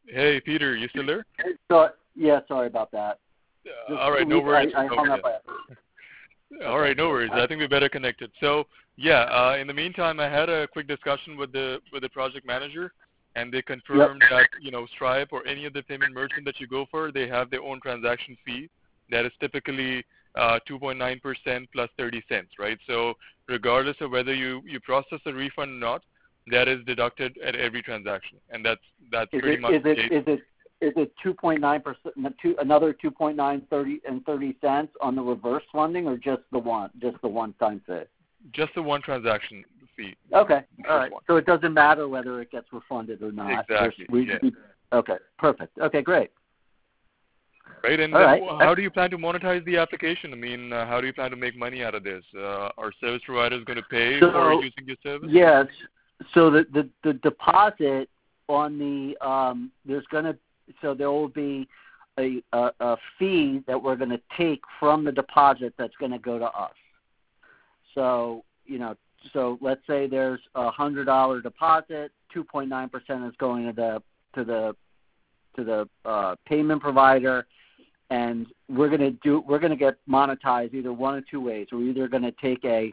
Hey, Peter, you still there? So, yeah, sorry about that. All right, no worries. I hung up. All right, no worries. I think we're better connected. So, yeah, in the meantime, I had a quick discussion with the project manager, and they confirmed that Stripe or any of the payment merchant that you go for, they have their own transaction fee that is typically 2.9% plus 30 cents, right? So, regardless of whether you process a refund or not, that is deducted at every transaction, and that's pretty much. Is it 2.9%? Another 30 cents on the reverse funding, or just the one time fee? Just the one transaction fee. Okay, all right. So it doesn't matter whether it gets refunded or not. Exactly. Okay, perfect. Okay, great. Right, and how do you plan to monetize the application? I mean, how do you plan to make money out of this? Are service providers going to pay for using your service? Yes. So the deposit on the there will be a fee that we're going to take from the deposit that's going to go to us. So let's say there's $100 deposit, 2.9% is going to the payment provider, and we're going to get monetized either one of two ways. We're either going to take a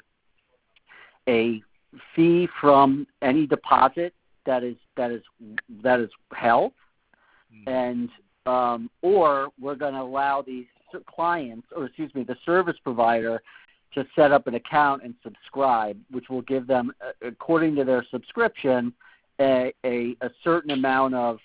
fee from any deposit that is held, and or we're going to allow these clients, the service provider, to set up an account and subscribe, which will give them, according to their subscription, a certain amount of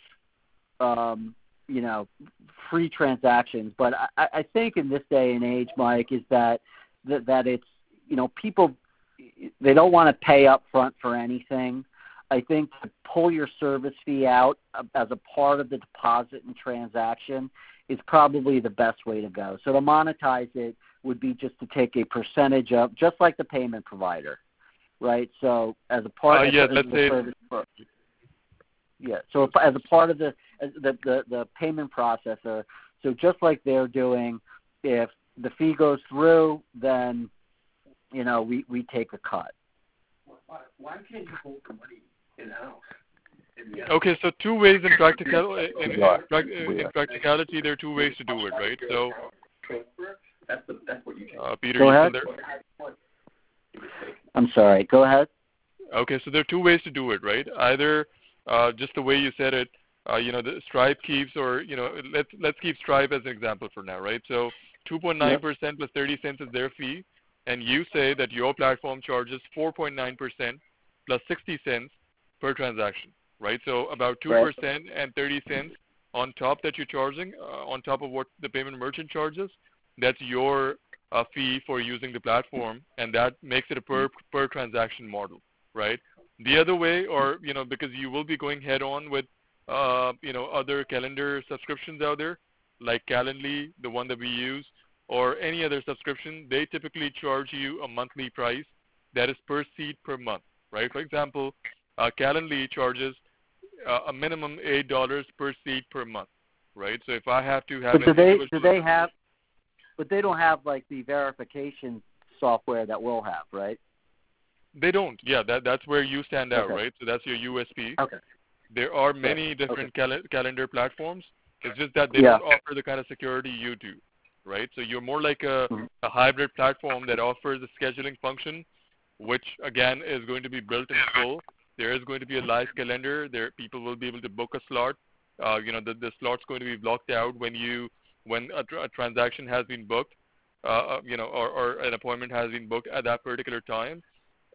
free transactions. But I think in this day and age, Mike, is that it's people, they don't want to pay up front for anything. I think to pull your service fee out as a part of the deposit and transaction is probably the best way to go. So to monetize it would be just to take a percentage of, just like the payment provider, right? So as a part of the service, so as a part of the payment processor, so just like they're doing, if the fee goes through, then we take a cut. Why can't you hold the money in-house? Okay, so two ways in practicality. In practicality, there are two ways to do it, right? So, that's what you can. Peter, go you ahead. Still there? I'm sorry. Go ahead. Okay, so there are two ways to do it, right? Either just the way you said it, the Stripe keeps, or let's keep Stripe as an example for now, right? So 2.9% plus 30 cents is their fee, and you say that your platform charges 4.9% plus 60 cents per transaction, right? So about 2% and 30 cents on top that you're charging, on top of what the payment merchant charges. That's your fee for using the platform, and that makes it a per transaction model, right? The other way, or because you will be going head on with other calendar subscriptions out there, like Calendly, the one that we use, or any other subscription, they typically charge you a monthly price that is per seat per month, right? For example, Calendly charges a minimum $8 per seat per month, right? So if I have to have, but they don't have like the verification software that we'll have, right? They don't. Yeah, that's where you stand out, right? So that's your USP. Okay. There are many different calendar platforms. It's just that they don't offer the kind of security you do, right? So you're more like a hybrid platform that offers a scheduling function, which again is going to be built in full. There is going to be a live calendar. There, people will be able to book a slot. The slot's going to be blocked out when a transaction has been booked, or an appointment has been booked at that particular time.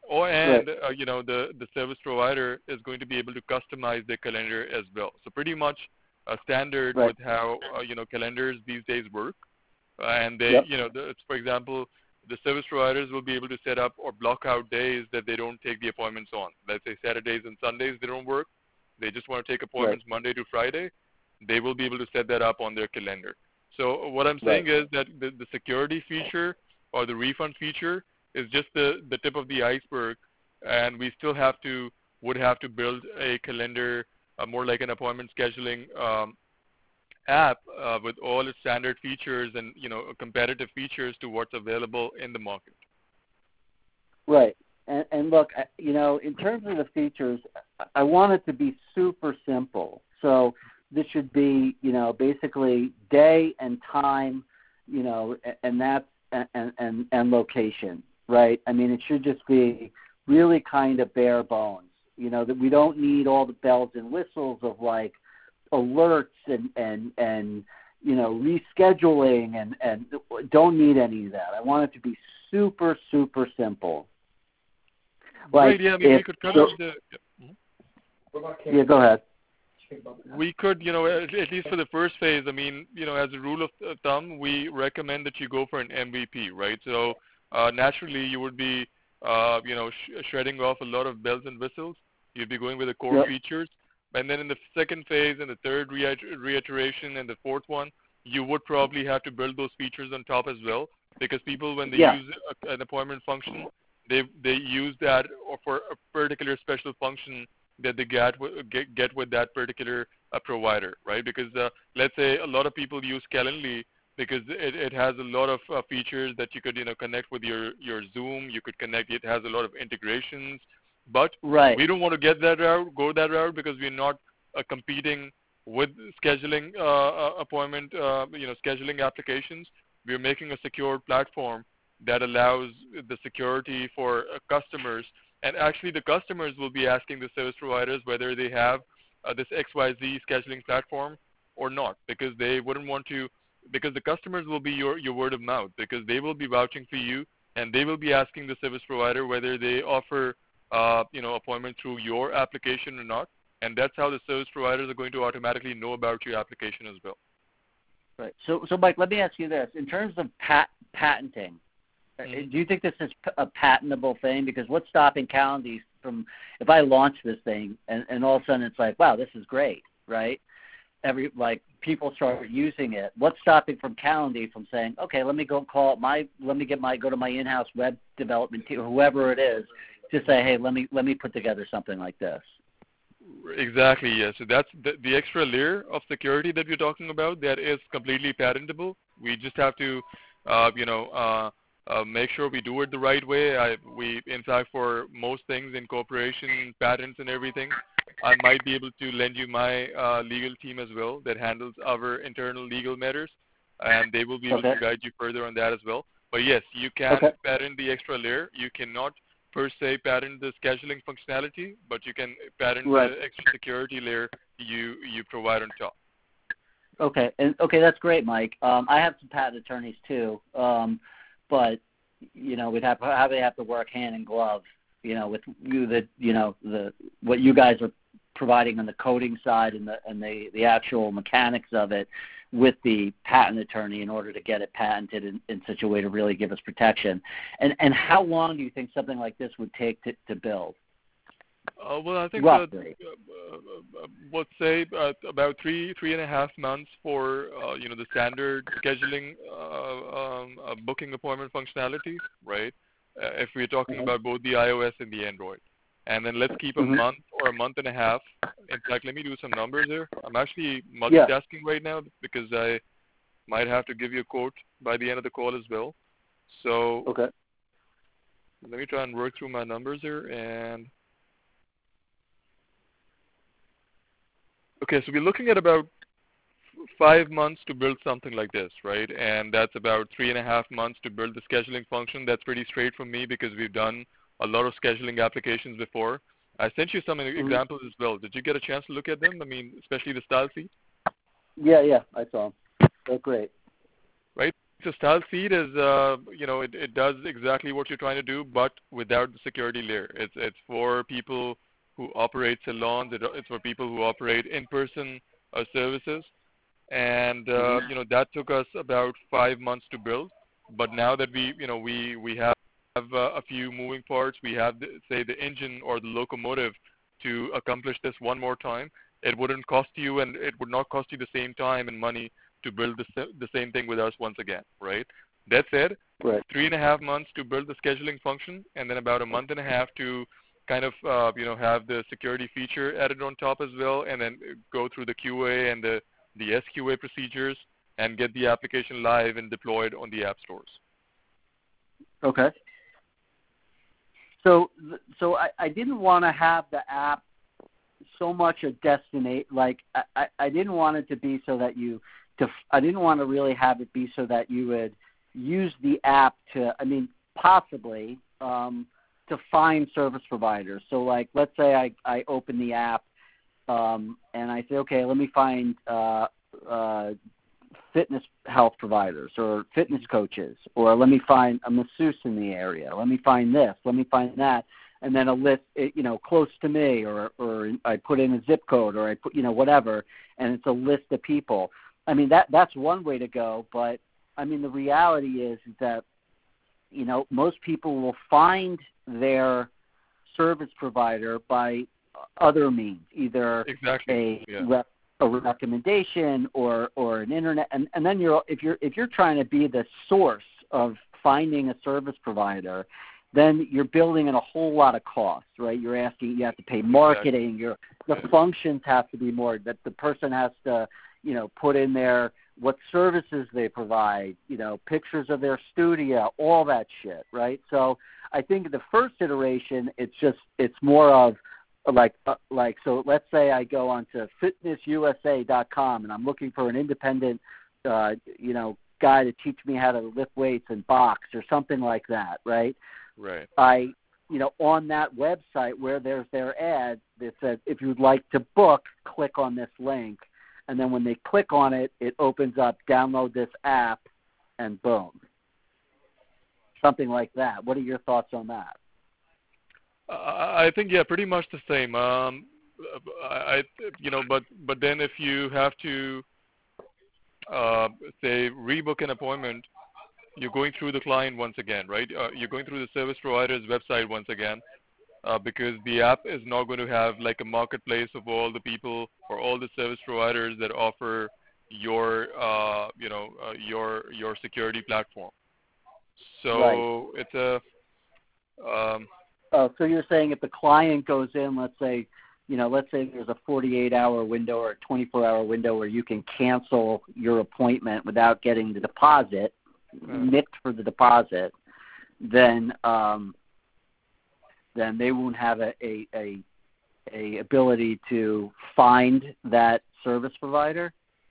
The service provider is going to be able to customize their calendar as well. So pretty much a standard with how calendars these days work. And they, for example, the service providers will be able to set up or block out days that they don't take the appointments on. Let's say Saturdays and Sundays they don't work. They just want to take appointments Monday to Friday. They will be able to set that up on their calendar. So what I'm saying is that the security feature or the refund feature is just the tip of the iceberg, and we still would have to build a calendar, more like an appointment scheduling app with all its standard features and competitive features to what's available in the market. Right. And look, in terms of the features, I want it to be super simple. So should be, basically day and time, and that's and location, right? I mean, it should just be really kind of bare bones. That we don't need all the bells and whistles of like alerts and rescheduling and don't need any of that. I want it to be super, super simple. Right, yeah, I mean, we could cut off the... Yeah, go ahead. We could, at least for the first phase, I mean, as a rule of thumb, we recommend that you go for an MVP, right? So naturally, you would be, shredding off a lot of bells and whistles. You'd be going with the core features. And then in the second phase and the third reiteration and the fourth one, you would probably have to build those features on top as well, because people, when they use an appointment function, they use that for a particular special function that they get with that particular provider, right? Because let's say a lot of people use Calendly because it has a lot of features that you could connect with your Zoom. You could connect. It has a lot of integrations. But we don't want to go that route, because we're not competing with scheduling appointment, scheduling applications. We're making a secure platform that allows the security for customers. And actually, the customers will be asking the service providers whether they have this XYZ scheduling platform or not, because they wouldn't want to, because the customers will be your word of mouth, because they will be vouching for you, and they will be asking the service provider whether they offer appointment through your application or not, and that's how the service providers are going to automatically know about your application as well. Right. So Mike, let me ask you this: in terms of patenting, do you think this is a patentable thing? Because what's stopping Calendly from, if I launch this thing and all of a sudden it's like, wow, this is great, right? People start using it. What's stopping from Calendly from saying, okay, let me go to my in-house web development team, whoever it is, to say, hey, let me put together something like this. Exactly, yes. So that's the extra layer of security that we're talking about. That is completely patentable. We just have to, make sure we do it the right way. In fact, for most things, incorporation, patents, and everything, I might be able to lend you my legal team as well that handles our internal legal matters, and they will be able to guide you further on that as well. But yes, you can patent the extra layer. You cannot per se patent the scheduling functionality, but you can patent the extra security layer you provide on top. Okay, that's great, Mike. I have some patent attorneys too, but we'd have to work hand in glove, with what you guys are providing on the coding side and the actual mechanics of it with the patent attorney in order to get it patented in such a way to really give us protection. And how long do you think something like this would take to build? Well, I think let's say about 3.5 months for the standard scheduling booking appointment functionality, right? If we're talking about both the iOS and the Android. And then let's keep a month or a month and a half. In fact, let me do some numbers here. I'm actually multitasking right now because I might have to give you a quote by the end of the call as well. So let me try and work through my numbers here. And okay, so we're looking at about 5 months to build something like this, right? And that's about 3.5 months to build the scheduling function. That's pretty straight for me because we've done a lot of scheduling applications before. I sent you some examples as well. Did you get a chance to look at them? I mean, especially the style feed? Yeah, I saw them. They're great. Right? So style feed is, it does exactly what you're trying to do, but without the security layer. It's for people who operate salons. It's for people who operate in-person services. And, that took us about 5 months to build. But now that we have a few moving parts, we have, the engine or the locomotive to accomplish this one more time. It wouldn't cost you, and it would not cost you the same time and money to build the same thing with us once again, right? That said, 3.5 months to build the scheduling function, and then about a month and a half to kind of, have the security feature added on top as well, and then go through the QA and the SQA procedures and get the application live and deployed on the app stores. Okay. So I didn't want to have the app so much a destination. Like I didn't want it to be so that I didn't want to really have it be so that you would use the app to, I mean, possibly to find service providers. So, like, let's say I open the app and I say, okay, let me find fitness health providers or fitness coaches, or let me find a masseuse in the area. Let me find this. Let me find that. And then a list, close to me, or I put in a zip code, or I put, whatever, and it's a list of people. I mean, that's one way to go, but, I mean, the reality is that, most people will find their service provider by other means, either a recommendation or an internet, and then if you're trying to be the source of finding a service provider, then you're building in a whole lot of costs, right? You have to pay marketing. The functions have to be more, that the person has to, put in there what services they provide, pictures of their studio, all that shit, right? So I think the first iteration, it's more of so let's say I go onto fitnessusa.com and I'm looking for an independent, guy to teach me how to lift weights and box or something like that, right? Right. On that website where there's their ad that says, if you'd like to book, click on this link. And then when they click on it, it opens up, download this app, and boom. Something like that. What are your thoughts on that? I think, pretty much the same. But then if you have to, say, rebook an appointment, you're going through the client once again, right? You're going through the service provider's website once again, because the app is not going to have like a marketplace of all the people or all the service providers that offer your security platform. So It's a so you're saying if the client goes in, let's say there's a 48-hour window or a 24-hour window where you can cancel your appointment without getting the deposit, nicked for the deposit, then they won't have a ability to find that service provider?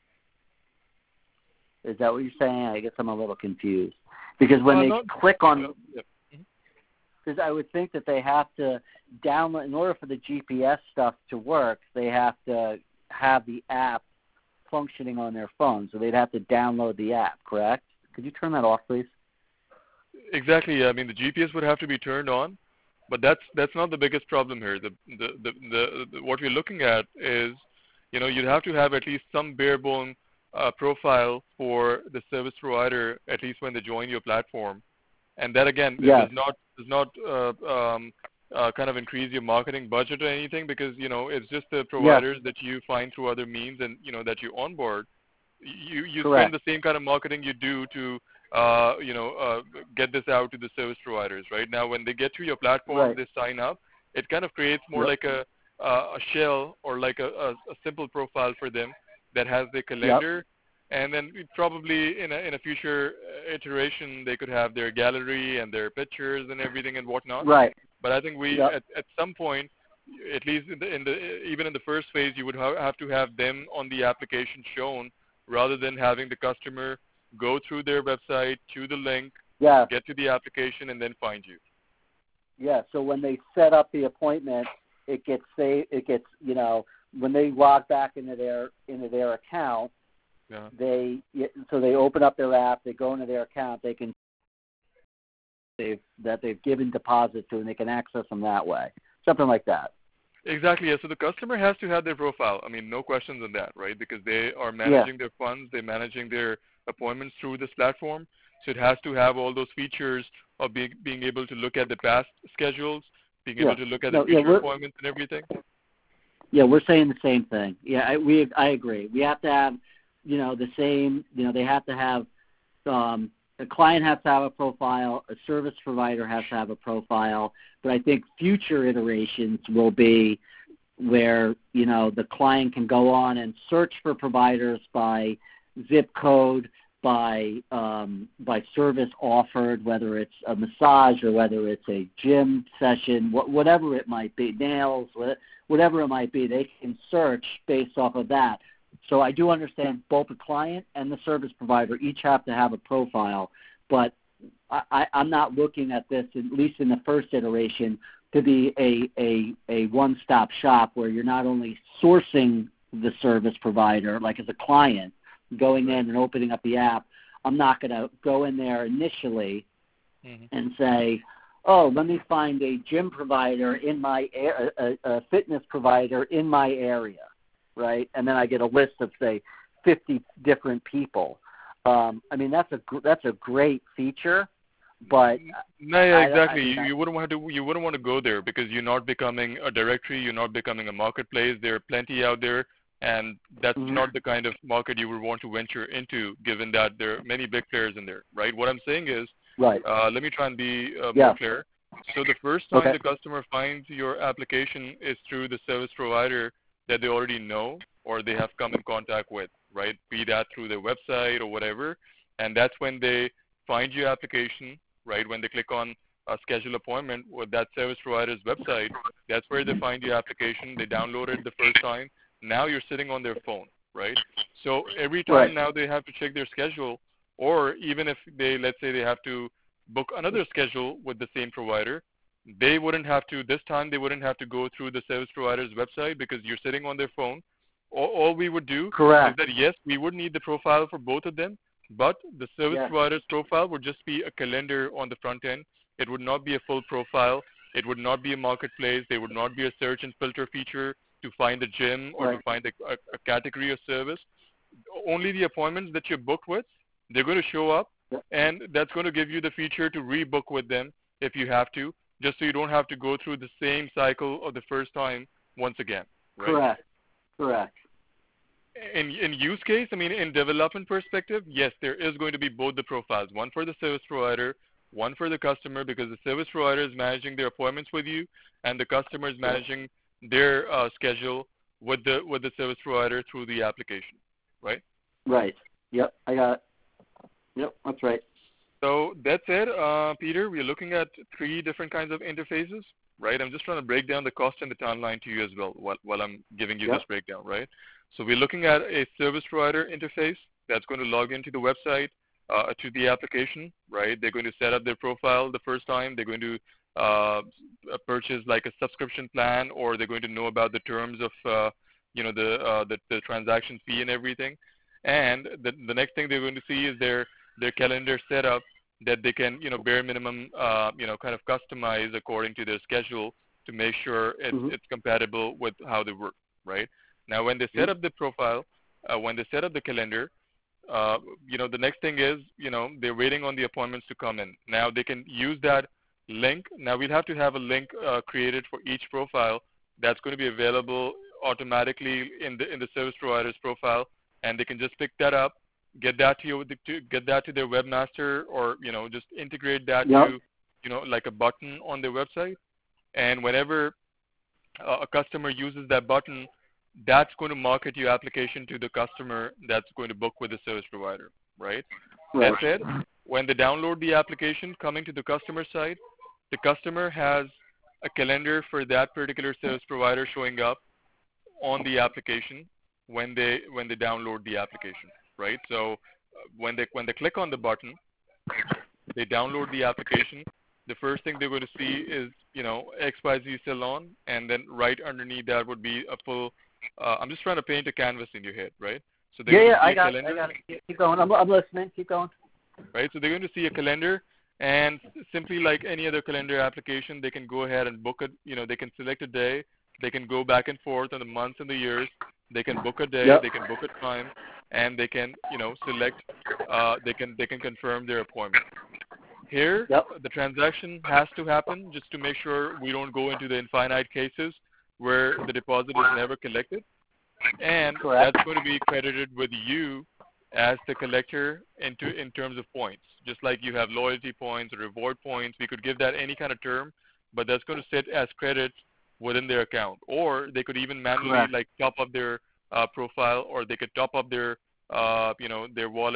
Is that what you're saying? I guess I'm a little confused. Because when they click on... Because I would think that they have to download, in order for the GPS stuff to work, they have to have the app functioning on their phone. So they'd have to download the app, correct? Could you turn that off, please? Exactly. I mean, the GPS would have to be turned on, but that's not the biggest problem here. What we're looking at is, you'd have to have at least some bare bone profile for the service provider, at least when they join your platform, and that again does not kind of increase your marketing budget or anything, because it's just the providers that you find through other means and that you onboard. You spend the same kind of marketing you do to get this out to the service providers. Right now, when they get to your platform, they sign up. It kind of creates more like a shell or like a simple profile for them that has their calendar. And then probably in a future iteration, they could have their gallery and their pictures and everything and whatnot. Right. But I think at some point, at least even in the first phase, you would have to have them on the application shown, rather than having the customer go through their website to the link, get to the application, and then find you. Yeah. So when they set up the appointment, it gets when they log back into their account. Yeah. They open up their app, they go into their account, they've given deposit to, and they can access them that way. Something like that. Exactly. Yeah. So the customer has to have their profile. I mean, no questions on that, right? Because they are managing their funds, they're managing their appointments through this platform. So it has to have all those features of being able to look at the past schedules, being able to look at the future appointments and everything. Yeah, we're saying the same thing. Yeah, I agree. We have to have the same, they have to have, the client has to have a profile, a service provider has to have a profile, but I think future iterations will be where, the client can go on and search for providers by zip code, by service offered, whether it's a massage or whether it's a gym session, whatever it might be, nails, whatever it might be, they can search based off of that. So I do understand both the client and the service provider each have to have a profile, but I'm not looking at this, at least in the first iteration, to be a one-stop shop where you're not only sourcing the service provider, like as a client, going in and opening up the app. I'm not going to go in there initially and say, oh, let me find a gym provider in my a fitness provider in my area, right? And then I get a list of, say, 50 different people. I mean, that's a great feature, but no, yeah, exactly. You wouldn't want to go there because you're not becoming a directory. You're not becoming a marketplace. There are plenty out there. And that's not the kind of market you would want to venture into, given that there are many big players in there, right? What I'm saying is, right. Let me try and be more clear. So the first time the customer finds your application is through the service provider that they already know or they have come in contact with, right? Be that through their website or whatever. And that's when they find your application, right? When they click on schedule appointment with that service provider's website, that's where they find your application. They download it the first time. Now you're sitting on their phone, right? So every time now they have to check their schedule, or even if they, let's say they have to book another schedule with the same provider, they wouldn't have to, this time they wouldn't have to go through the service provider's website because you're sitting on their phone. All we would do is that, yes, we would need the profile for both of them, but the service provider's profile would just be a calendar on the front end. It would not be a full profile. It would not be a marketplace. There would not be a search and filter feature to find a gym or to find a category of service. Only the appointments that you're booked with, they're going to show up, and that's going to give you the feature to rebook with them if you have to, just so you don't have to go through the same cycle of the first time once again. Right? Correct. In use case, I mean, in development perspective, yes, there is going to be both the profiles, one for the service provider, one for the customer, because the service provider is managing their appointments with you, and the customer is managing their schedule with the service provider through the application, right? Right. Yep, I got it. Yep, that's right. So that's it, Peter. We're looking at 3 different kinds of interfaces, right? I'm just trying to break down the cost and the timeline to you as well while I'm giving you this breakdown, right? So we're looking at a service provider interface that's going to log into the website, to the application, right? They're going to set up their profile the first time. They're going to purchase like a subscription plan, or they're going to know about the terms of the transaction fee and everything. And the next thing they're going to see is their calendar setup that they can bare minimum kind of customize according to their schedule to make sure it's compatible with how they work, right? Now when they set up the profile, when they set up the calendar, the next thing is they're waiting on the appointments to come in. Now they can use that link. Now we'll have to have a link created for each profile that's going to be available automatically in the service provider's profile, and they can just pick that up, get that to their webmaster, or just integrate that to like a button on their website. And whenever a customer uses that button, that's going to market your application to the customer that's going to book with the service provider, right? That said, when they download the application coming to the customer side, the customer has a calendar for that particular service provider showing up on the application when they download the application, right? So when they click on the button, they download the application. The first thing they're going to see is XYZ Salon, and then right underneath that would be a full. I'm just trying to paint a canvas in your head, right? So I got it. Keep going. I'm listening. Keep going. Right. So they're going to see a calendar, and simply like any other calendar application, they can go ahead and book it. They can select a day. They can go back and forth on the months and the years. They can book a day. They can book a time, and they can select. They can confirm their appointment. Here, the transaction has to happen just to make sure we don't go into the infinite cases where the deposit is never collected, and that's going to be credited with you as the collector in terms of points. Just like you have loyalty points or reward points, we could give that any kind of term, but that's going to sit as credits within their account. Or they could even manually like top up their profile, or they could top up their their wallet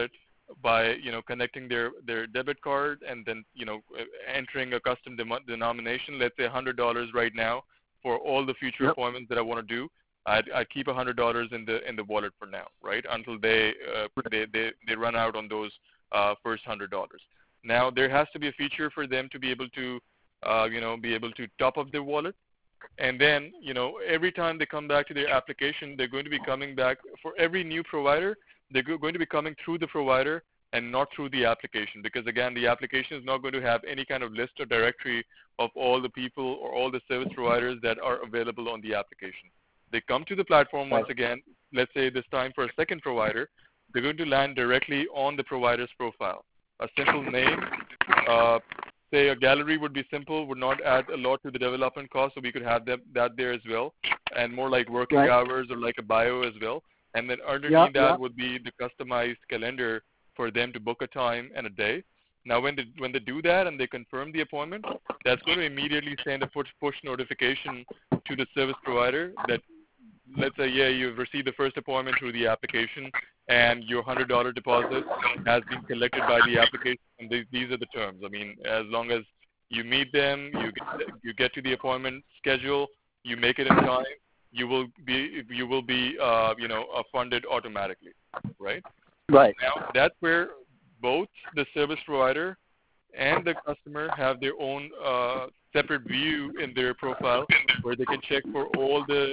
by connecting their debit card and then entering a custom denomination. Let's say $100 right now for all the future Yep. appointments that I want to do. I'd keep $100 in the wallet for now, right? Until they run out on those first $100. Now there has to be a feature for them to be able to top up their wallet. And then, every time they come back to their application, they're going to be coming back for every new provider. They're going to be coming through the provider and not through the application, because again, the application is not going to have any kind of list or directory of all the people or all the service providers that are available on the application. They come to the platform once again, let's say this time for a second provider, they're going to land directly on the provider's profile. A simple name, say a gallery would be simple, would not add a lot to the development cost, so we could have that there as well, and more like working hours or like a bio as well. And then underneath that would be the customized calendar for them to book a time and a day. Now, when they do that and they confirm the appointment, that's going to immediately send a push notification to the service provider that, let's say, you've received the first appointment through the application and your $100 deposit has been collected by the application. And these are the terms. I mean, as long as you meet them, you get to the appointment schedule, you make it in time, you will be funded automatically, right? Right. Now that's where both the service provider and the customer have their own separate view in their profile, where they can check for all the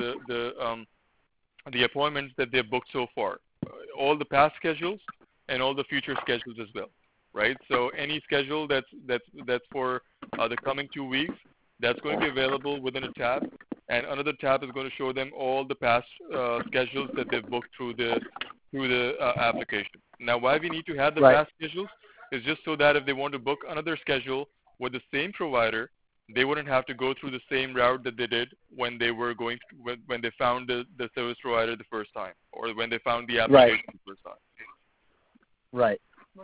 appointments that they've booked so far, all the past schedules and all the future schedules as well, right? So any schedule that's for the coming 2 weeks, that's going to be available within a tab, and another tab is going to show them all the past schedules that they've booked through the application. Now, why we need to have the past schedules is just so that if they want to book another schedule with the same provider, they wouldn't have to go through the same route that they did when they were when they found the service provider the first time, or when they found the application the first time. Right.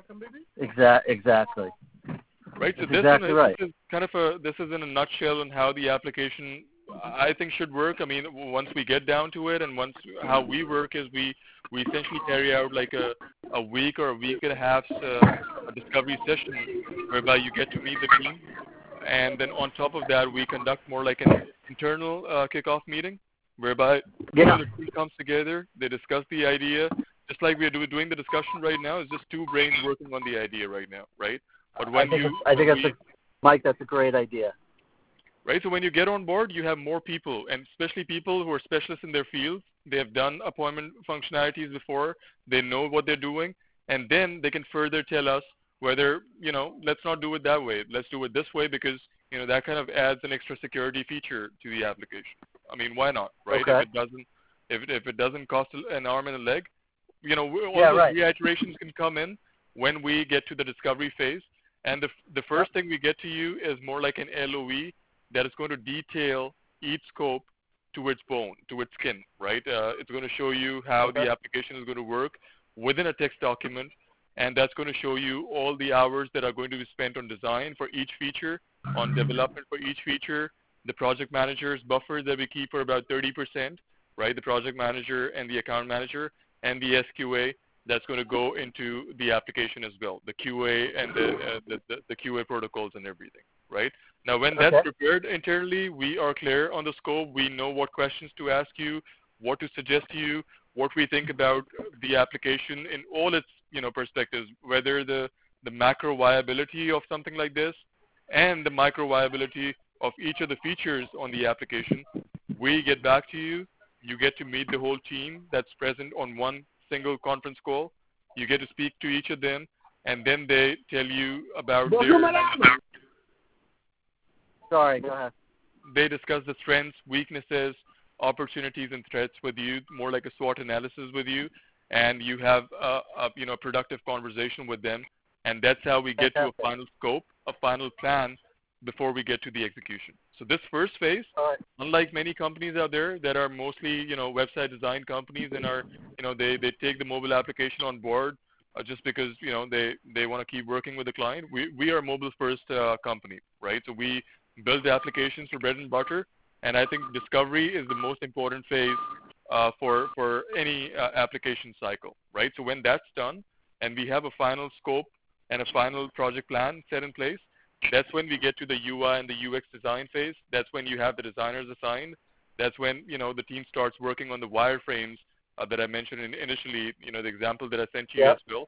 Exactly. Right. So this is kind of this is in a nutshell on how the application, I think, should work. I mean, once we get down to it, and how we work is we essentially carry out like a week or a week and a half's a discovery session whereby you get to meet the team, and then on top of that we conduct more like an internal kickoff meeting whereby the team comes together, they discuss the idea, just like we are doing the discussion right now. It's just two brains working on the idea right now, right? But Mike, that's a great idea. Right, so when you get on board, you have more people, and especially people who are specialists in their fields. They have done appointment functionalities before. They know what they're doing, and then they can further tell us whether, let's not do it that way. Let's do it this way, because, that kind of adds an extra security feature to the application. I mean, why not, right? Okay. If it doesn't cost an arm and a leg, all those reiterations can come in when we get to the discovery phase. And the first thing we get to you is more like an LOE that is going to detail each scope to its bone, to its skin, right? It's going to show you how the application is going to work within a text document, and that's going to show you all the hours that are going to be spent on design for each feature, on development for each feature, the project manager's buffer that we keep for about 30%, right? The project manager and the account manager, and the SQA that's going to go into the application as well, the QA and the QA protocols and everything, right? Now, when that's prepared internally, we are clear on the scope. We know what questions to ask you, what to suggest to you, what we think about the application in all its perspectives, whether the macro viability of something like this and the micro viability of each of the features on the application. We get back to you. You get to meet the whole team that's present on one single conference call. You get to speak to each of them, and then they tell you about Sorry, go ahead. They discuss the strengths, weaknesses, opportunities, and threats with you, more like a SWOT analysis with you, and you have a productive conversation with them, and that's how we get to a final scope, a final plan before we get to the execution. So this first phase, unlike many companies out there that are mostly, website design companies and are, they take the mobile application on board just because, they want to keep working with the client. We are a mobile first company, right? So we build the applications for bread and butter, and I think discovery is the most important phase for any application cycle, right? So when that's done, and we have a final scope and a final project plan set in place, that's when we get to the UI and the UX design phase. That's when you have the designers assigned. That's when, the team starts working on the wireframes that I mentioned initially, the example that I sent you as well.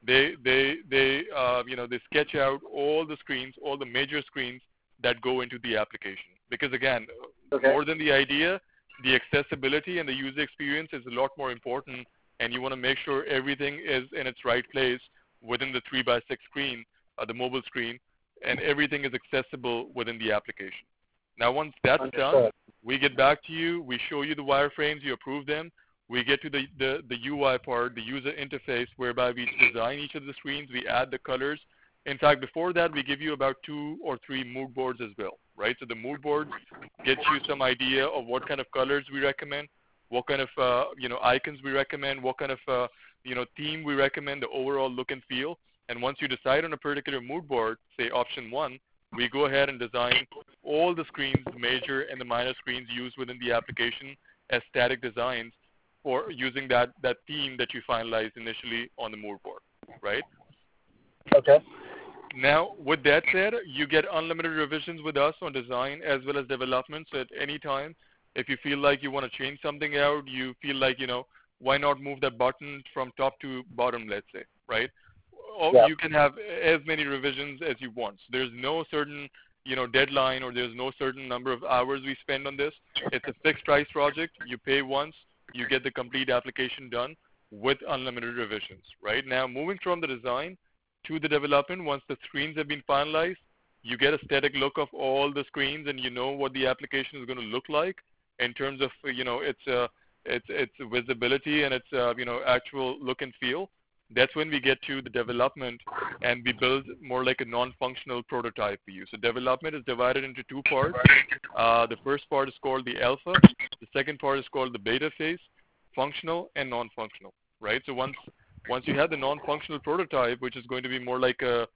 They sketch out all the screens, all the major screens that go into the application. Because again, more than the idea, the accessibility and the user experience is a lot more important, and you want to make sure everything is in its right place within the 3x6 screen, the mobile screen, and everything is accessible within the application. Now, once that's done, we get back to you, we show you the wireframes, you approve them, we get to the UI part, the user interface, whereby we design each of the screens, we add the colors. In fact, before that, we give you about 2 or 3 mood boards as well, right? So the mood boards get you some idea of what kind of colors we recommend, what kind of icons we recommend, what kind of theme we recommend, the overall look and feel. And once you decide on a particular mood board, say option 1, we go ahead and design all the screens, the major and the minor screens used within the application as static designs for using that theme that you finalized initially on the mood board, right? Okay. Now, with that said, you get unlimited revisions with us on design as well as development. So at any time, if you feel like you want to change something out, you feel like, why not move that button from top to bottom, let's say, right? Or you can have as many revisions as you want. So there's no certain, deadline, or there's no certain number of hours we spend on this. It's a fixed price project. You pay once, you get the complete application done with unlimited revisions, right? Now, moving from the design to the development, once the screens have been finalized, you get a static look of all the screens, and you know what the application is going to look like in terms of, its visibility and its, actual look and feel. That's when we get to the development, and we build more like a non-functional prototype for you. So development is divided into 2 parts. The first part is called the alpha. The second part is called the beta phase, functional and non-functional, right? So once you have the non-functional prototype, which is going to be more like a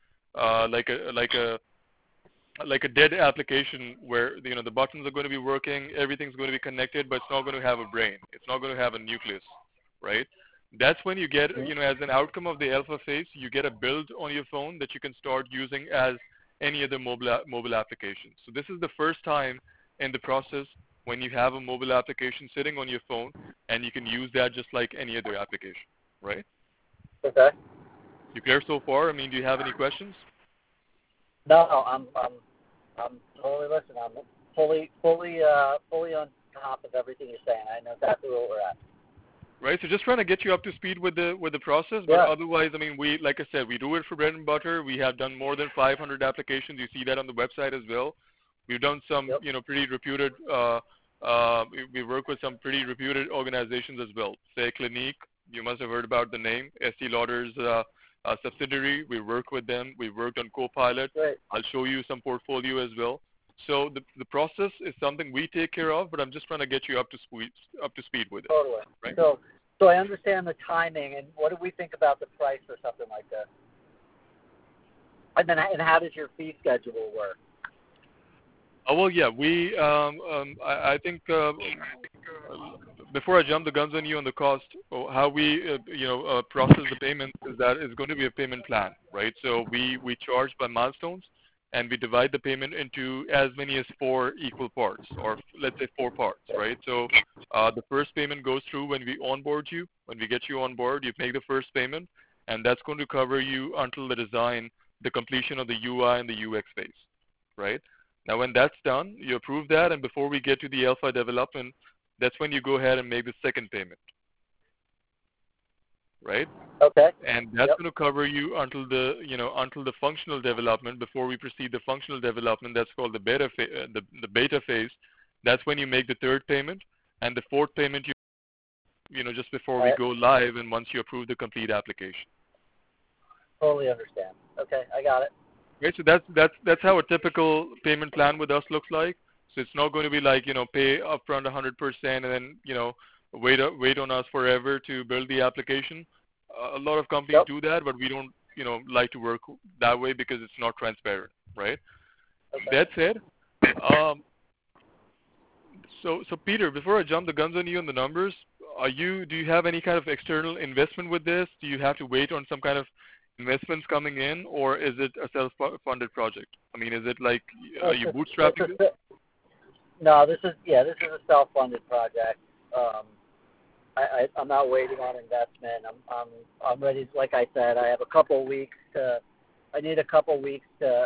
dead application where the buttons are going to be working, everything's going to be connected, but it's not going to have a brain. It's not going to have a nucleus, right? That's when you get, as an outcome of the alpha phase, you get a build on your phone that you can start using as any other mobile application. So this is the first time in the process when you have a mobile application sitting on your phone, and you can use that just like any other application, right? Okay. You clear so far? I mean, do you have any questions? No, I'm totally listening. I'm fully on top of everything you're saying. I know exactly where we're at. Right, so just trying to get you up to speed with the process, but otherwise, I mean, like I said, we do it for bread and butter. We have done more than 500 applications. You see that on the website as well. We've done some, pretty reputed. We work with some pretty reputed organizations as well. Say Clinique, you must have heard about the name. Estee Lauder's subsidiary. We work with them. We worked on Copilot. Right. I'll show you some portfolio as well. So the process is something we take care of, but I'm just trying to get you up to speed with it. Totally. Right? So I understand the timing, and what do we think about the price or something like this? And how does your fee schedule work? Well, yeah, we. I think before I jump the guns on you on the cost, how we process the payment is that it's going to be a payment plan, right? So we charge by milestones, and we divide the payment into as many as 4 equal parts, or let's say 4 parts, right? So the first payment goes through when we onboard you. When we get you on board, you make the first payment, and that's going to cover you until the completion of the UI and the UX phase, right? Now, when that's done, you approve that, and before we get to the alpha development, that's when you go ahead and make the second payment, right? Okay. And that's going to cover you until the functional development. Before we proceed the functional development, that's called the beta phase. That's when you make the third payment, and the fourth payment just before we go live, and once you approve the complete application. Totally understand. Okay, I got it. Right, so that's how a typical payment plan with us looks like. So it's not going to be like pay upfront 100% and then wait on us forever to build the application. A lot of companies do that, but we don't like to work that way because it's not transparent, right? Okay. That said, so Peter, before I jump the guns on you on the numbers, Do you have any kind of external investment with this? Do you have to wait on some kind of investments coming in, or is it a self-funded project? I mean, is it like are you bootstrapping this? No, this is a self-funded project. I'm not waiting on investment. I'm ready. Like I said, I have a couple of weeks to. I need a couple of weeks to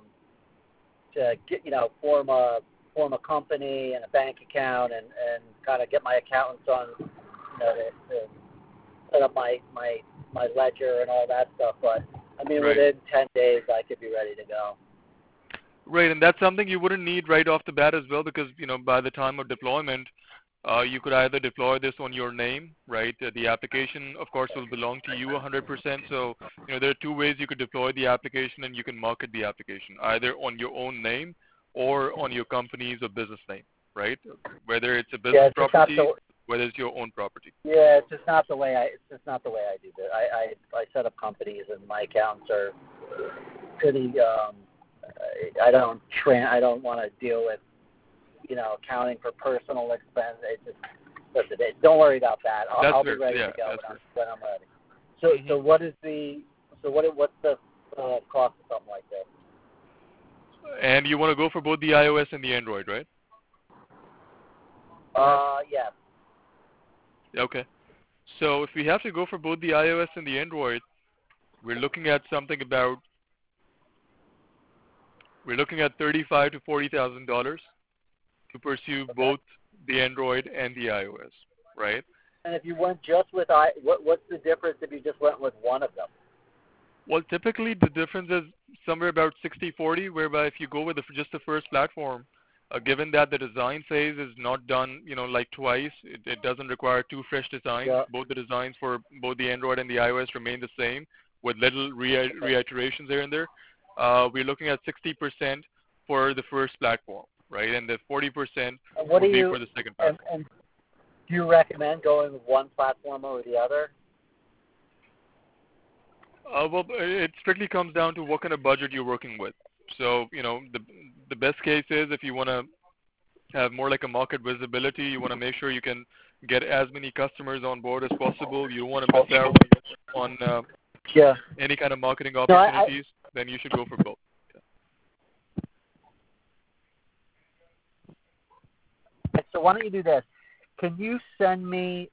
get form a company and a bank account and kind of get my accountants on to set up my ledger and all that stuff. But I mean, Right. within 10 days, I could be ready to go. Right, and that's something you wouldn't need right off the bat as well, because by the time of deployment, you could either deploy this on your name, right? The application, of course, will belong to you 100%. So there are two ways you could deploy the application, and you can market the application either on your own name or on your company's or business name, right? Whether it's a business property, whether it's your own property. Yeah, it's just not the way I do this. I set up companies, and my accounts are pretty. I don't want to deal with accounting for personal expense. Don't worry about that. I'll be ready to go when I'm ready. So what's the cost of something like this? And you want to go for both the iOS and the Android, right? Yeah. Okay. So if we have to go for both the iOS and the Android, we're looking at $35,000 to $40,000 to pursue both the Android and the iOS, right? And if you went just with what's the difference if you just went with one of them? Well, typically the difference is somewhere about 60-40, whereby if you go with just the first platform, given that the design phase is not done, like twice, it doesn't require two fresh designs. Yeah. Both the designs for both the Android and the iOS remain the same with little reiterations here and there. We're looking at 60% for the first platform, right? And the 40% would be for the second platform. And do you recommend going with one platform over the other? Well, it strictly comes down to what kind of budget you're working with. So, the best case is if you want to have more like a market visibility, you want to make sure you can get as many customers on board as possible. You don't want to miss out on any kind of marketing opportunities. Then you should go for both. Yeah. So why don't you do this? Can you send me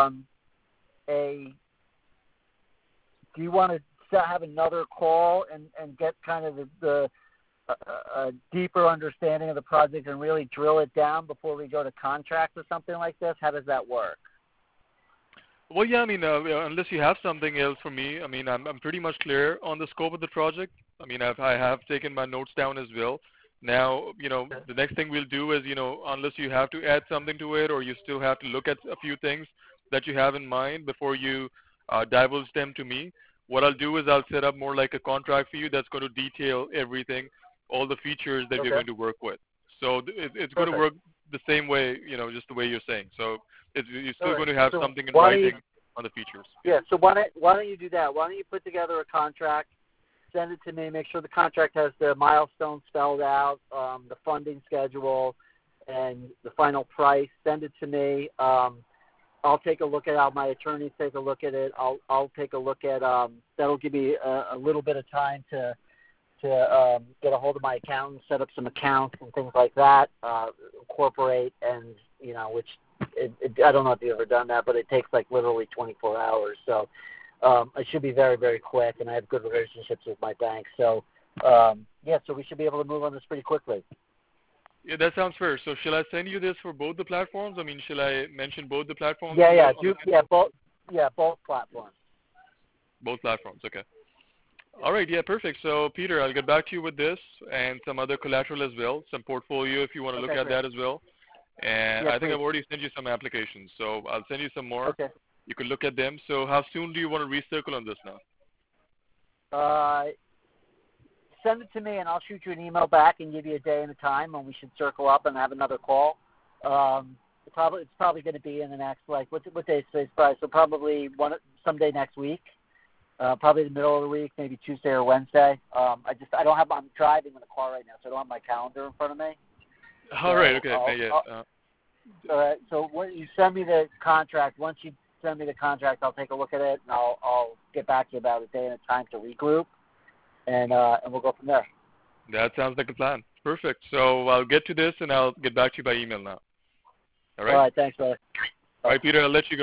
do you want to have another call and get kind of a deeper understanding of the project and really drill it down before we go to contract or something like this? How does that work? Well, yeah, I mean, unless you have something else for me, I mean, I'm pretty much clear on the scope of the project. I mean, I have taken my notes down as well. Now, the next thing we'll do is, unless you have to add something to it or you still have to look at a few things that you have in mind before you divulge them to me, what I'll do is I'll set up more like a contract for you that's going to detail everything, all the features that you're going to work with. So it's going to work the same way, just the way you're saying. So you're still going to have something in writing on the features. Yeah, so why don't you do that? Why don't you put together a contract, send it to me, make sure the contract has the milestones spelled out, the funding schedule, and the final price. Send it to me. I'll take a look at it. My attorneys take a look at it. I'll take a look at that'll give me a little bit of time to get a hold of my accountant, set up some accounts and things like that, incorporate, and which I don't know if you've ever done that, but it takes like literally 24 hours. So it should be very, very quick, and I have good relationships with my bank. So so we should be able to move on this pretty quickly. Yeah, that sounds fair. So shall I send you this for both the platforms? I mean, shall I mention both the platforms? Both platforms. Both platforms, okay. All right, yeah, perfect. So, Peter, I'll get back to you with this and some other collateral as well, some portfolio if you want to look at that as well. And I think I've already sent you some applications, so I'll send you some more. Okay. You can look at them. So how soon do you want to recircle on this now? Send it to me, and I'll shoot you an email back and give you a day and a time when we should circle up and have another call. It's probably going to be in the next, what day is today? So probably someday next week. Probably the middle of the week, maybe Tuesday or Wednesday. I'm driving in the car right now, so I don't have my calendar in front of me. All right, okay. All right. So when you send me the contract, once you send me the contract, I'll take a look at it, and I'll get back to you about a day and a time to regroup, and we'll go from there. That sounds like a plan. Perfect. So I'll get to this, and I'll get back to you by email now. All right? All right. Thanks, brother. All right, Peter, I'll let you go.